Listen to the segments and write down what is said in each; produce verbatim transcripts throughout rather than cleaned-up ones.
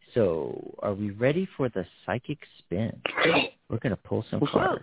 So are we ready for the psychic spin? We're going to pull some cards.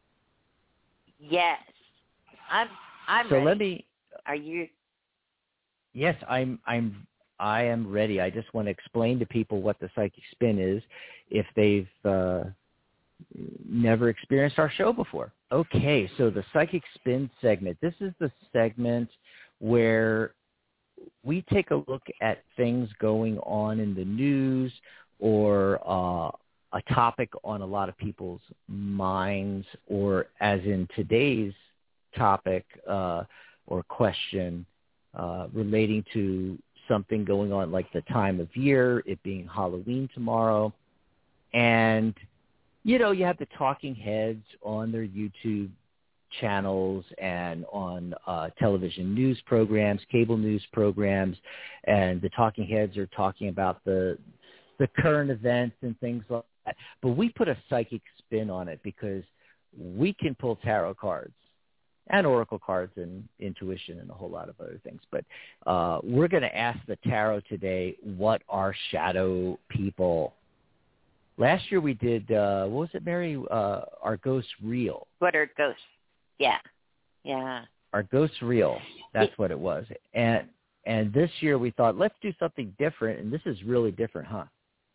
Yes. I'm I'm so ready. let me Are you Yes, I'm I'm I am ready. I just want to explain to people what the psychic spin is if they've uh, never experienced our show before. Okay, so the psychic spin segment. This is the segment where we take a look at things going on in the news or uh, a topic on a lot of people's minds, or as in today's topic uh, or question uh, relating to something going on like the time of year, it being Halloween tomorrow. And, you know, you have the talking heads on their YouTube channels and on uh, television news programs, cable news programs, and the talking heads are talking about the the current events and things like that. But we put a psychic spin on it because we can pull tarot cards and oracle cards and intuition and a whole lot of other things. But uh, we're going to ask the tarot today, what are shadow people? Last year we did, uh, what was it, Mary? Uh, Are Ghosts Real? What are ghosts? Yeah. Yeah. Are Ghosts Real? That's what it was. And and this year we thought, let's do something different, and this is really different, huh?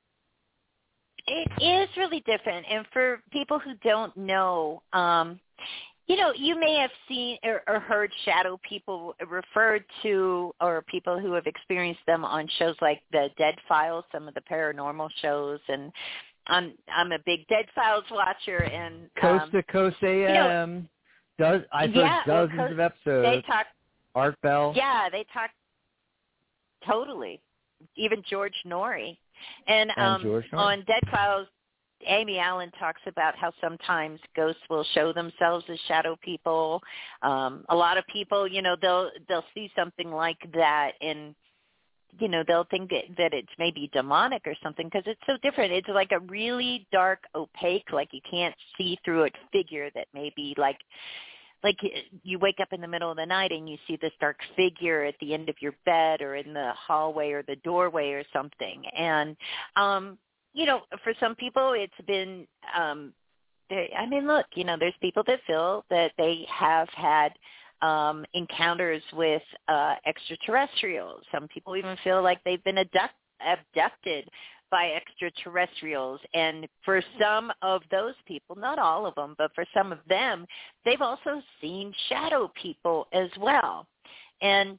It is really different. And for people who don't know, um, you know, you may have seen or, or heard shadow people referred to, or people who have experienced them on shows like the Dead Files, some of the paranormal shows. And I'm I'm a big Dead Files watcher. And Coast um, to Coast A M. You know, Does I've yeah, heard dozens well, of episodes. They talk. Art Bell. Yeah, they talk. Totally. Even George Norrie. And, and um, George Norrie. on Dead Files, Amy Allen talks about how sometimes ghosts will show themselves as shadow people. Um, a lot of people, you know, they'll they'll see something like that and, you know, they'll think that it's maybe demonic or something because it's so different. It's like a really dark, opaque, like you can't see through it figure that maybe like, like you wake up in the middle of the night and you see this dark figure at the end of your bed or in the hallway or the doorway or something. And, um, you know, for some people it's been, um, they, I mean, look, you know, there's people that feel that they have had um, encounters with uh, extraterrestrials. Some people even feel like they've been abduct, abducted by extraterrestrials. And for some of those people, not all of them, but for some of them, they've also seen shadow people as well. And,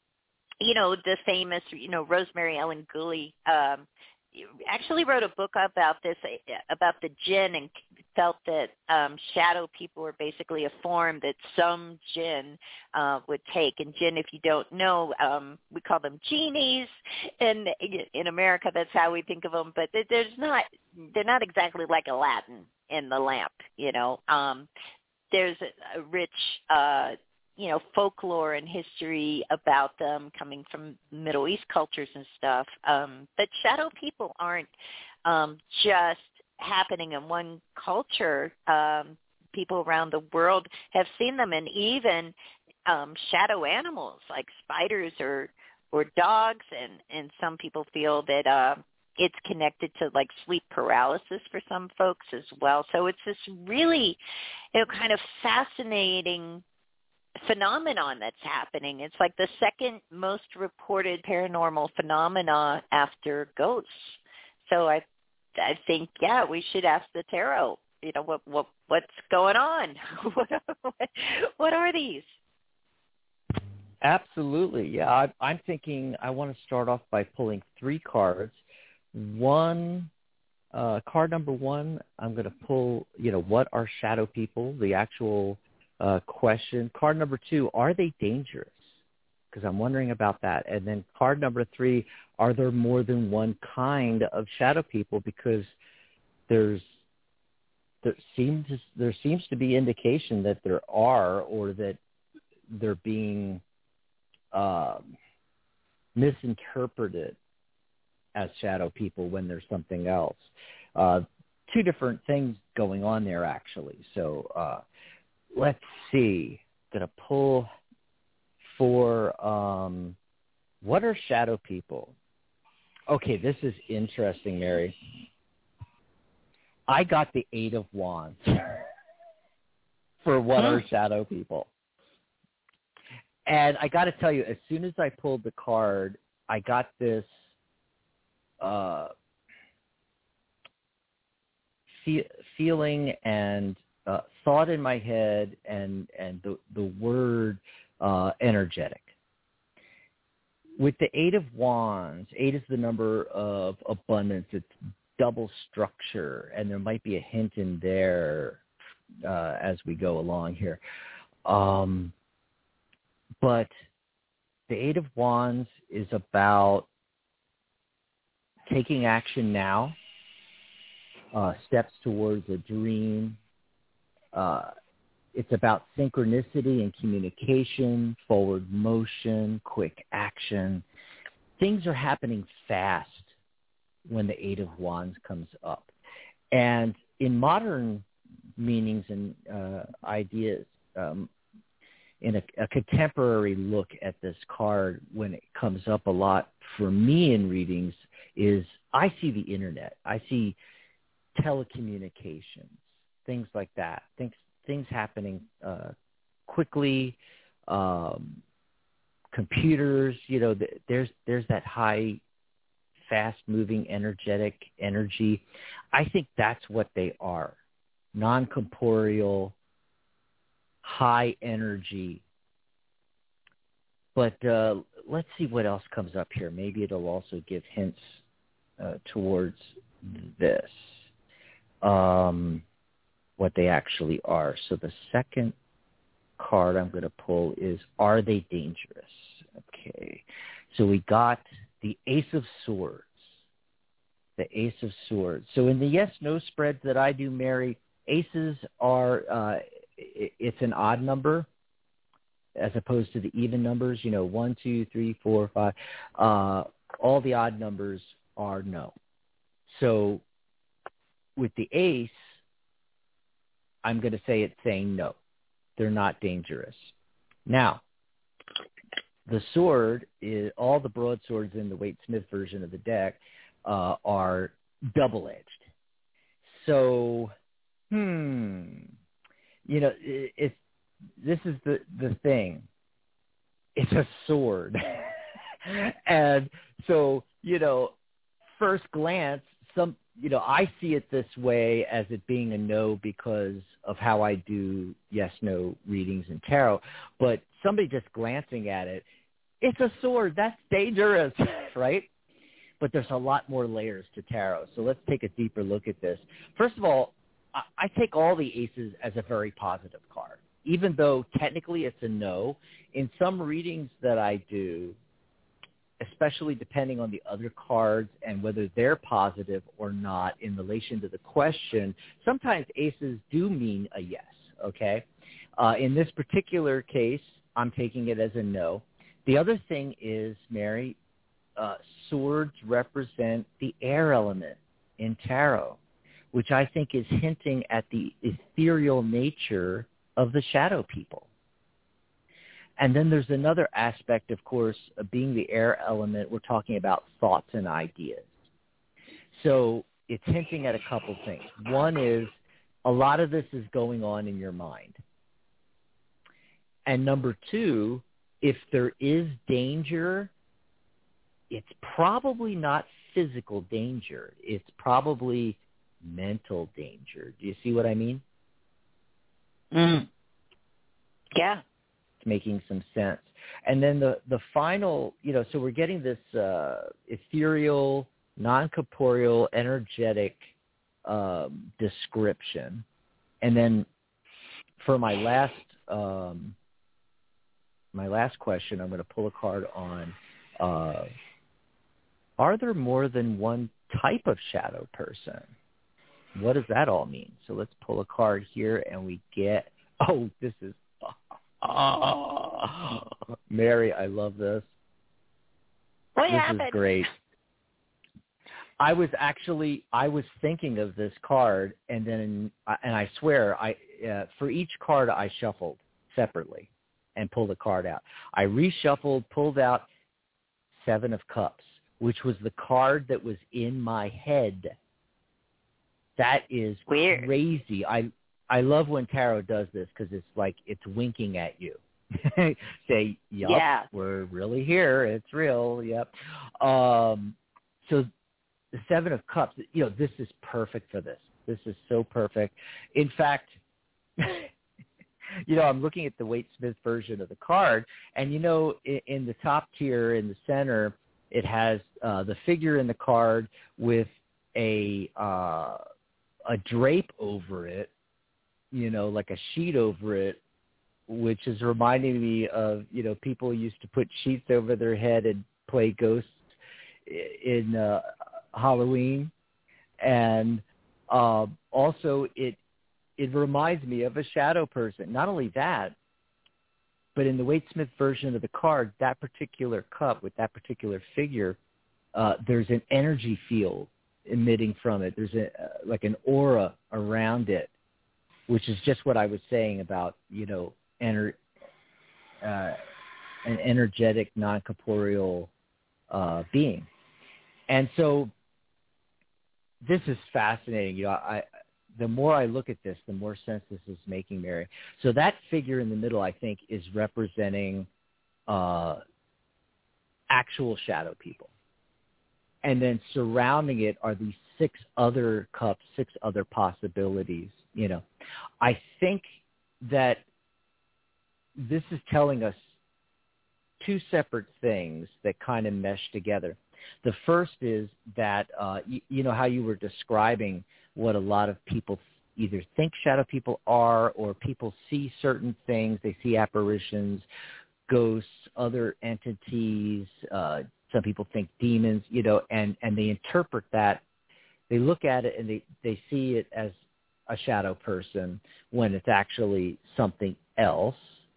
you know, the famous, you know, Rosemary Ellen Gulley um, actually wrote a book about this, about the jinn, and felt that um, shadow people were basically a form that some jinn uh, would take. And jinn, if you don't know, um, we call them genies, and in America that's how we think of them. But there's not, they're not exactly like Aladdin in the lamp. You know, um, there's a, a rich, uh, you know, folklore and history about them coming from Middle East cultures and stuff. Um, but shadow people aren't um, just happening in one culture. Um, people around the world have seen them, and even um, shadow animals like spiders or or dogs. And, and some people feel that uh, it's connected to like sleep paralysis for some folks as well. So it's this really, you know, kind of fascinating phenomenon that's happening. It's like the second most reported paranormal phenomena after ghosts. So I I think, yeah, we should ask the tarot, you know, what what what's going on? what, what are these? Absolutely. Yeah, I, I'm thinking I want to start off by pulling three cards. One, uh, card number one, I'm going to pull, you know, what are shadow people, the actual Uh, question. Card number two, are they dangerous? Because I'm wondering about that. And then card number three, are there more than one kind of shadow people? Because there's there seems there seems to be indication that there are, or that they're being uh, misinterpreted as shadow people when there's something else. Uh, two different things going on there, actually. So. Uh, Let's see. I'm going to pull for um, what are shadow people? Okay, this is interesting, Mary. I got the Eight of Wands for what Hmm. are shadow people. And I got to tell you, as soon as I pulled the card, I got this uh, fe- feeling and uh, thought in my head, and and the the word uh, energetic. With the Eight of Wands, eight is the number of abundance. It's double structure, and there might be a hint in there uh, as we go along here. Um, but the Eight of Wands is about taking action now, uh, steps towards a dream. Uh, it's about synchronicity and communication, forward motion, quick action. Things are happening fast when the Eight of Wands comes up. And in modern meanings and uh, ideas, um, in a, a contemporary look at this card, when it comes up a lot for me in readings, is I see the internet. I see telecommunications, things like that, things things happening uh, quickly, um, computers, you know, th- there's there's that high, fast-moving, energetic energy. I think that's what they are, non-corporeal, high energy. But uh, let's see what else comes up here. Maybe it'll also give hints uh, towards this, um, what they actually are. So the second card I'm going to pull is, are they dangerous? Okay. So we got the Ace of Swords. The Ace of Swords. So in the yes-no spreads that I do, Mary, aces are, uh, it's an odd number as opposed to the even numbers, you know, one, two, three, four, five. Uh, all the odd numbers are no. So with the ace, I'm going to say it's saying no. They're not dangerous. Now, the sword, is all the broadswords in the Waite-Smith version of the deck uh, are double-edged. So, hmm, you know, it, it's this is the, the thing. It's a sword. And so, you know, first glance, some, you know, I see it this way as it being a no because of how I do yes-no readings in tarot. But somebody just glancing at it, it's a sword. That's dangerous, right? But there's a lot more layers to tarot. So let's take a deeper look at this. First of all, I, I take all the aces as a very positive card. Even though technically it's a no, in some readings that I do, especially depending on the other cards and whether they're positive or not in relation to the question, sometimes aces do mean a yes, okay? Uh, in this particular case, I'm taking it as a no. The other thing is, Mary, uh, swords represent the air element in tarot, which I think is hinting at the ethereal nature of the shadow people. And then there's another aspect, of course, of being the air element. We're talking about thoughts and ideas. So it's hinting at a couple things. One is a lot of this is going on in your mind. And number two, if there is danger, it's probably not physical danger. It's probably mental danger. Do you see what I mean? Mm. Yeah. It's making some sense. And then the, the final, you know, so we're getting this uh, ethereal, non-corporeal, energetic um, description. And then for my last um, my last question, I'm going to pull a card on, uh, are there more than one type of shadow person? What does that all mean? So let's pull a card here, and we get, oh, this is, oh, Mary, I love this. What this happened? is great. I was actually, I was thinking of this card, and then, and I swear, I uh, for each card I shuffled separately and pulled a card out. I reshuffled, pulled out Seven of Cups, which was the card that was in my head. That is Weird. Crazy. I I love when tarot does this because it's like it's winking at you. Say, yup, yeah. we're really here. It's real. Yep. Um, so the Seven of Cups, you know, this is perfect for this. This is so perfect. In fact, you know, I'm looking at the Waite Smith version of the card, and, you know, in, in the top tier in the center, it has uh, the figure in the card with a uh, a drape over it, you know, like a sheet over it, which is reminding me of, you know, people used to put sheets over their head and play ghosts in uh, Halloween. And uh, also it it reminds me of a shadow person. Not only that, but in the Waite Smith version of the card, that particular cup with that particular figure, uh, there's an energy field emitting from it. There's a uh, like an aura around it, which is just what I was saying about, you know, ener- uh, an energetic, non-corporeal uh, being. And so this is fascinating. You know, I, the more I look at this, the more sense this is making, Mary. So that figure in the middle, I think, is representing uh, actual shadow people. And then surrounding it are these six other cups, six other possibilities, you know. I think that this is telling us two separate things that kind of mesh together. The first is that, uh, you, you know, how you were describing what a lot of people either think shadow people are, or people see certain things. They see apparitions, ghosts, other entities. Uh, some people think demons, you know, and, and they interpret that. They look at it and they, they see it as a shadow person when it's actually something else.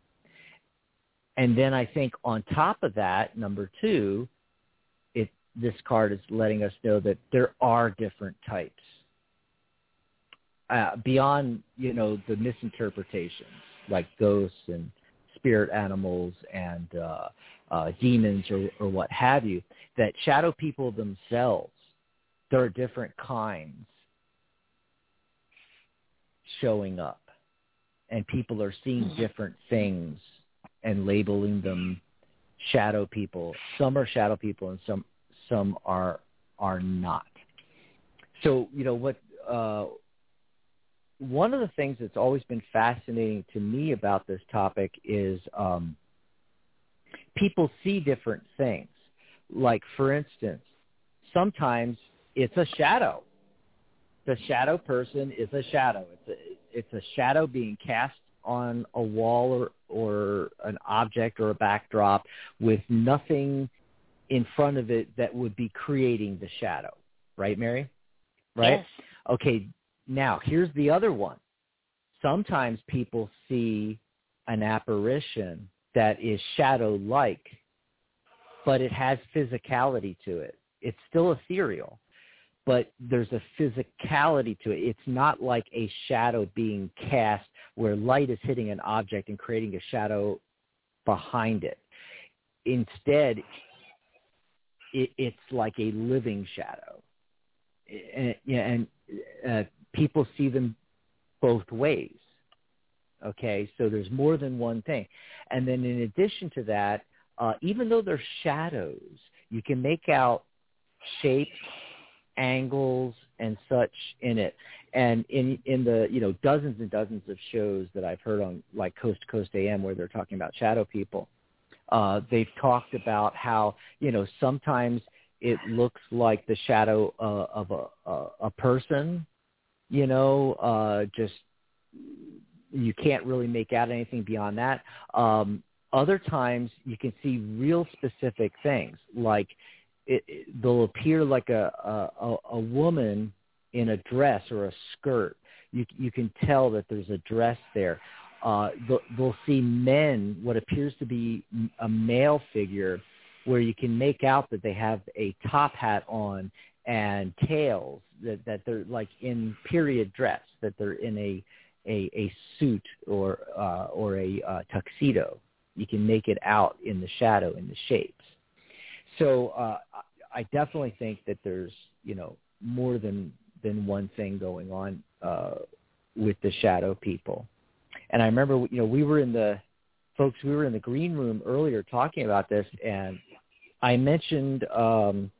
And then I think on top of that, number two, it this card is letting us know that there are different types. Uh, beyond, you know, the misinterpretations like ghosts and spirit animals and uh, uh, demons or, or what have you, that shadow people themselves, there are different kinds showing up, and people are seeing different things and labeling them shadow people. Some are shadow people and some some are are not. So, you know, what uh, one of the things that's always been fascinating to me about this topic is um, people see different things. Like, for instance, sometimes it's a shadow. The shadow person is a shadow. It's a, it's a shadow being cast on a wall or, or an object or a backdrop with nothing in front of it that would be creating the shadow. Right, Mary? Right? Yes. Okay, now here's the other one. Sometimes people see an apparition that is shadow-like, but it has physicality to it. It's still ethereal, but there's a physicality to it. It's not like a shadow being cast where light is hitting an object and creating a shadow behind it. Instead, it, it's like a living shadow. And, and uh, people see them both ways. Okay, so there's more than one thing. And then in addition to that, uh, even though they're shadows, you can make out shapes, angles, and such in it. And in in the, you know, dozens and dozens of shows that I've heard on, like, Coast to Coast A M, where they're talking about shadow people, uh, they've talked about how, you know, sometimes it looks like the shadow uh, of a, a, a person, you know, uh, just you can't really make out anything beyond that. Um, other times you can see real specific things, like it, it, they'll appear like a, a, a woman in a dress or a skirt. You, you can tell that there's a dress there. Uh, they'll, they'll see men, what appears to be a male figure, where you can make out that they have a top hat on and tails, that, that they're like in period dress, that they're in a a, a suit or uh, or a uh, tuxedo. You can make it out in the shadow, in the shapes. So uh, I definitely think that there's, you know, more than than one thing going on uh, with the shadow people. And I remember, you know, we were in the folks, we were in the green room earlier talking about this, and I mentioned um,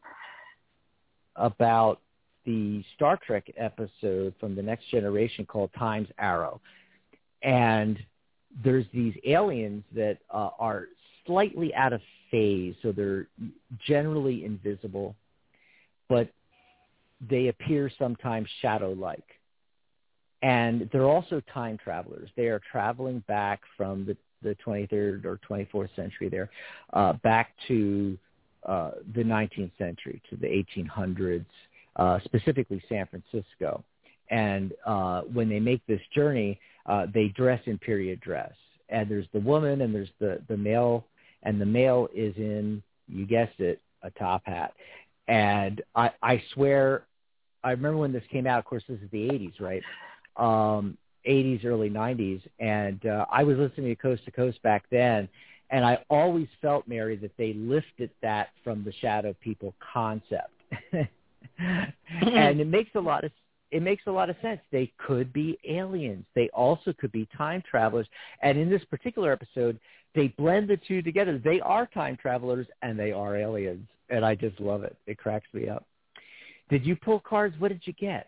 about the Star Trek episode from The Next Generation called Time's Arrow. And there's these aliens that uh, are slightly out of phase, so they're generally invisible, but they appear sometimes shadow-like. And they're also time travelers. They are traveling back from the, the twenty-third or twenty-fourth century there, uh, back to uh, the nineteenth century, to the eighteen hundreds, uh, specifically San Francisco. And uh, when they make this journey, uh, they dress in period dress. And there's the woman and there's the, the male, and the male is in, you guessed it, a top hat. And I, I swear, I remember when this came out, of course, this is the eighties, right? Um, eighties, early nineties. And uh, I was listening to Coast to Coast back then, and I always felt, Mary, that they lifted that from the shadow people concept. And it makes a lot of it makes a lot of sense. They could be aliens. They also could be time travelers. And in this particular episode, they blend the two together. They are time travelers and they are aliens. And I just love it. It cracks me up. Did you pull cards? What did you get?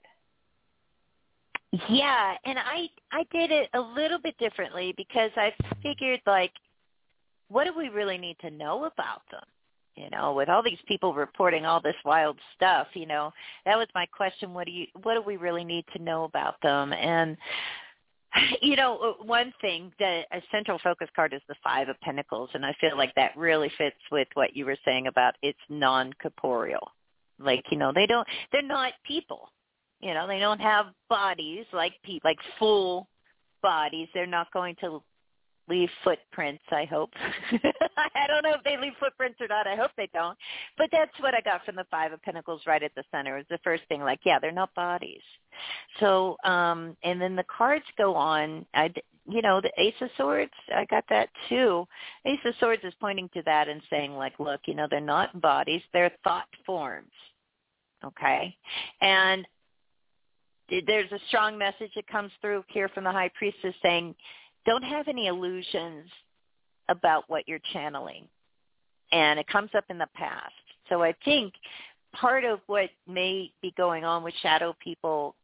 Yeah, and I I did it a little bit differently because I figured, like, what do we really need to know about them? You know, with all these people reporting all this wild stuff, you know, that was my question. What do you, what do we really need to know about them? And, you know, one thing, that a central focus card is the Five of Pentacles, and I feel like that really fits with what you were saying about it's non-corporeal. Like, you know, they don't, they're not people. You know, they don't have bodies like people, like full bodies. They're not going to leave footprints, I hope. I don't know if they leave footprints or not. I hope they don't. But that's what I got from the Five of Pentacles right at the center. Is the first thing, like, yeah, they're not bodies. So, um, and then the cards go on. I, you know, the Ace of Swords, I got that too. Ace of Swords is pointing to that and saying, like, look, you know, they're not bodies. They're thought forms. Okay? And there's a strong message that comes through here from the High Priestess saying, don't have any illusions about what you're channeling. And it comes up in the past. So I think part of what may be going on with shadow people,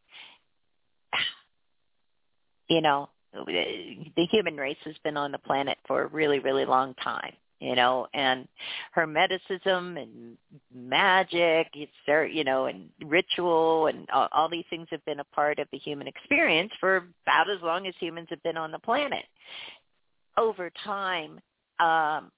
you know, the human race has been on the planet for a really, really long time, you know, and hermeticism and magic, it's there, you know, and ritual and all, all these things have been a part of the human experience for about as long as humans have been on the planet. Over time, um,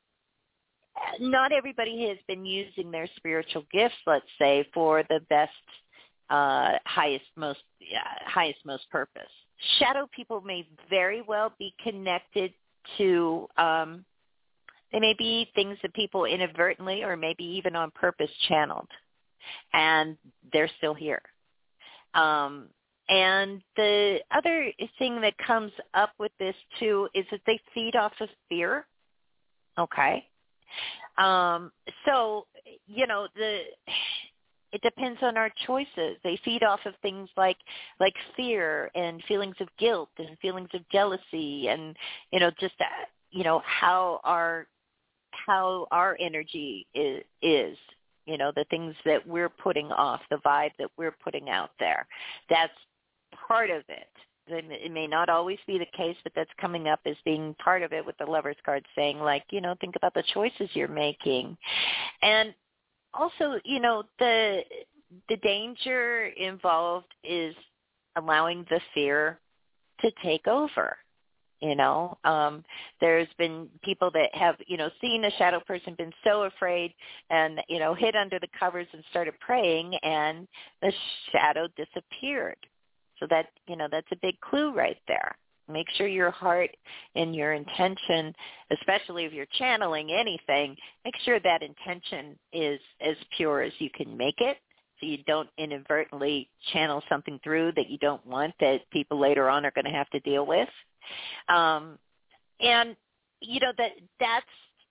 not everybody has been using their spiritual gifts, let's say, for the best, uh, highest, most, yeah, highest, most purpose. Shadow people may very well be connected to, um, they may be things that people inadvertently or maybe even on purpose channeled, and they're still here. Um, and the other thing that comes up with this, too, is that they feed off of fear. Okay. Um, so, you know, the it depends on our choices. They feed off of things like like fear and feelings of guilt and feelings of jealousy and, you know, just, uh, you know, how our how our energy is, is, you know, the things that we're putting off, the vibe that we're putting out there. That's part of it. It may not always be the case, but that's coming up as being part of it with the Lover's card saying, like, you know, think about the choices you're making. And also, you know, the the danger involved is allowing the fear to take over. You know, um, there's been people that have, you know, seen a shadow person, been so afraid and, you know, hid under the covers and started praying, and the shadow disappeared. So that, you know, that's a big clue right there. Make sure your heart and your intention, especially if you're channeling anything, make sure that intention is as pure as you can make it, so you don't inadvertently channel something through that you don't want, that people later on are going to have to deal with. Um, and, you know, that that's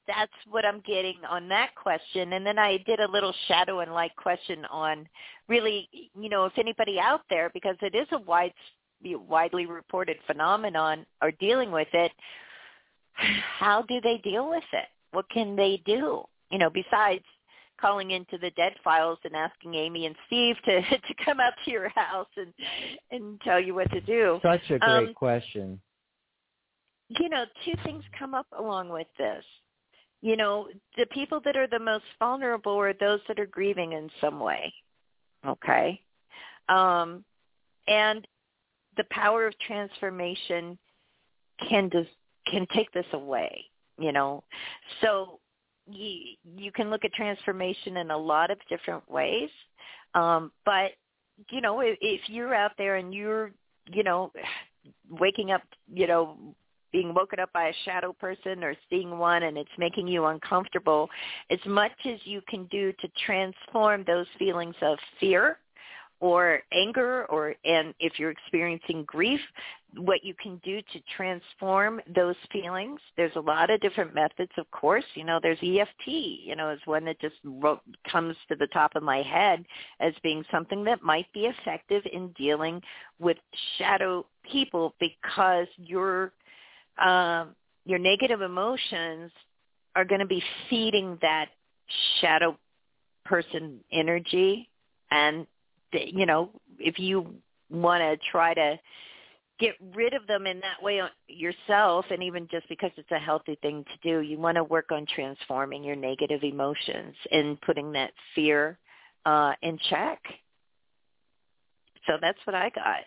that's what I'm getting on that question. And then I did a little shadow and light question on really, you know, if anybody out there, because it is a wide, widely reported phenomenon, are dealing with it, how do they deal with it? What can they do? You know, besides calling into the Dead Files and asking Amy and Steve to, to come out to your house and, and tell you what to do. Such a great um, question. You know, two things come up along with this. You know, the people that are the most vulnerable are those that are grieving in some way, okay? Um, and the power of transformation can dis- can take this away, you know. So you, you can look at transformation in a lot of different ways. Um, but, you know, if, if you're out there and you're, you know, waking up, you know, being woken up by a shadow person or seeing one and it's making you uncomfortable, as much as you can do to transform those feelings of fear or anger, or and if you're experiencing grief, what you can do to transform those feelings. There's a lot of different methods, of course. You know, there's E F T, you know, is one that just ro- comes to the top of my head as being something that might be effective in dealing with shadow people, because your um, your negative emotions are going to be feeding that shadow person energy. And you know, if you want to try to get rid of them in that way yourself, and even just because it's a healthy thing to do, you want to work on transforming your negative emotions and putting that fear uh, in check. So that's what I got.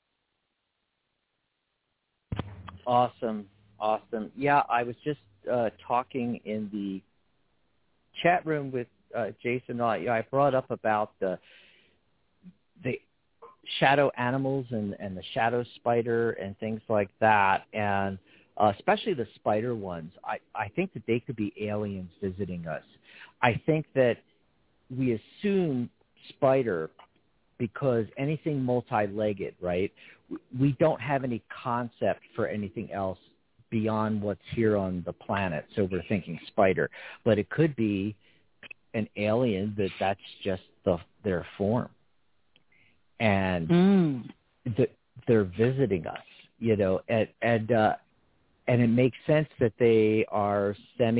Awesome. Awesome. Yeah, I was just uh, talking in the chat room with uh, Jason. I, I brought up about the the shadow animals and, and the shadow spider and things like that, and uh, especially the spider ones. I, I think that they could be aliens visiting us. I think that we assume spider because anything multi-legged, right? We don't have any concept for anything else beyond what's here on the planet, so we're thinking spider. But it could be an alien that that's just the, their form. And mm. th- they're visiting us, you know, and and, uh, and it makes sense that they are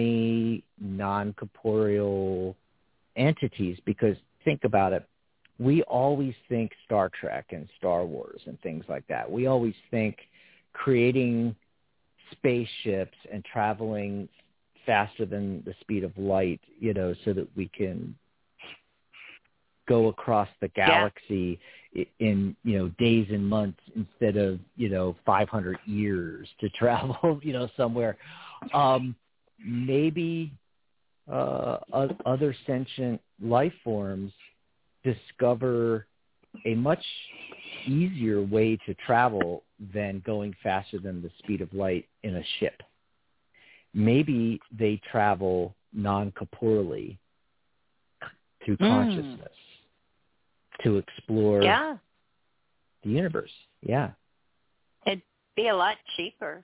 semi-non-corporeal entities, because think about it. We always think Star Trek and Star Wars and things like that. We always think creating spaceships and traveling faster than the speed of light, you know, so that we can go across the galaxy yeah. in, you know, days and months instead of, you know, five hundred years to travel, you know, somewhere. Um, maybe uh, other sentient life forms discover a much easier way to travel than going faster than the speed of light in a ship. Maybe they travel non-corporeally through mm. consciousness to explore yeah. the universe. Yeah. It'd be a lot cheaper.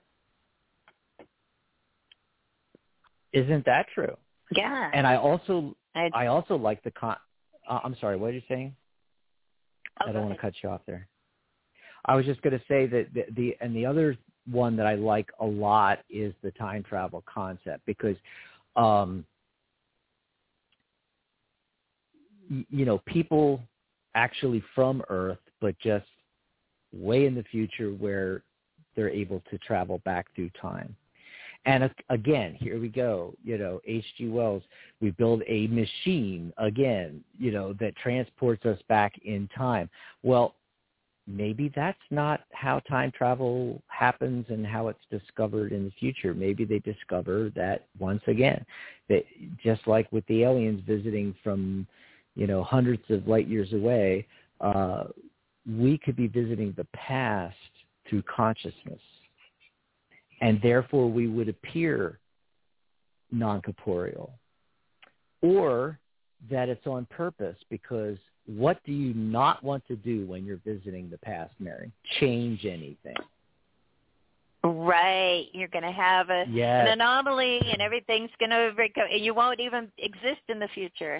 Isn't that true? Yeah. And I also, I'd... I also like the con. Uh, I'm sorry. What are you saying? Oh, I don't want to cut you off there. I was just going to say that the, the and the other one that I like a lot is the time travel concept, because, um, y- you know, people actually from Earth, but just way in the future where they're able to travel back through time. And uh, again, here we go, you know, H G Wells, we build a machine, again, you know, that transports us back in time. Well, maybe that's not how time travel happens and how it's discovered in the future. Maybe they discover that, once again, that just like with the aliens visiting from, you know, hundreds of light years away, uh, we could be visiting the past through consciousness. And therefore we would appear non-corporeal. Or that it's on purpose, because what do you not want to do when you're visiting the past, Mary? Change anything. Right. You're going to have a, Yes. an anomaly, and everything's going to – you won't even exist in the future.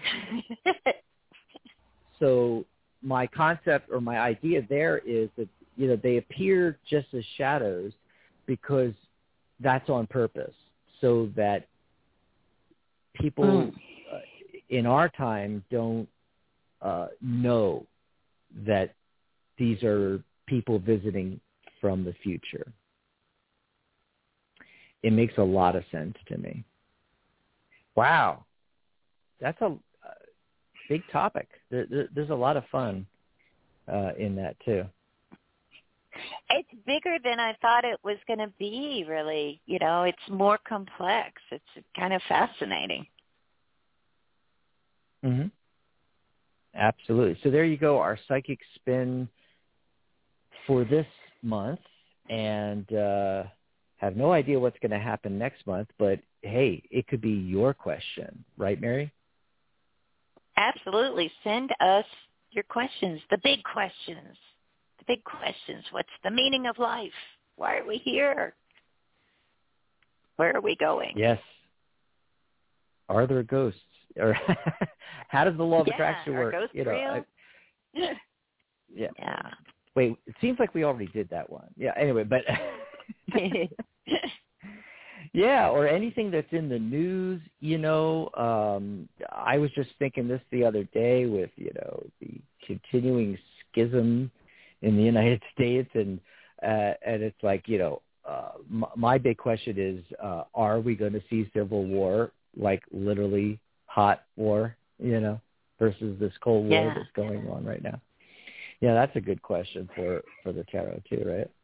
So my concept or my idea there is that, you know, they appear just as shadows because that's on purpose, so that people mm. uh, in our time don't uh, know that these are people visiting from the future. It makes a lot of sense to me. Wow. That's a, a big topic. There, there, there's a lot of fun uh, in that, too. It's bigger than I thought it was going to be, really. You know, it's more complex. It's kind of fascinating. Mm-hmm. Absolutely. So there you go, our psychic spin for this month. And uh, have no idea what's going to happen next month, but hey, it could be your question, right, Mary? Absolutely. Send us your questions, the big questions, the big questions. What's the meaning of life? Why are we here? Where are we going? Yes. Are there ghosts? Or how does the law of yeah, attraction work? Are ghosts you know, real? I, yeah. Yeah. Wait, it seems like we already did that one. Yeah, anyway, but yeah, or anything that's in the news, you know. Um, I was just thinking this the other day with, you know, the continuing schism in the United States, and uh, and it's like, you know, uh, my, my big question is, uh, are we going to see civil war, like literally hot war, you know, versus this Cold War yeah. that's going on right now? Yeah, that's a good question for, for the tarot too, right?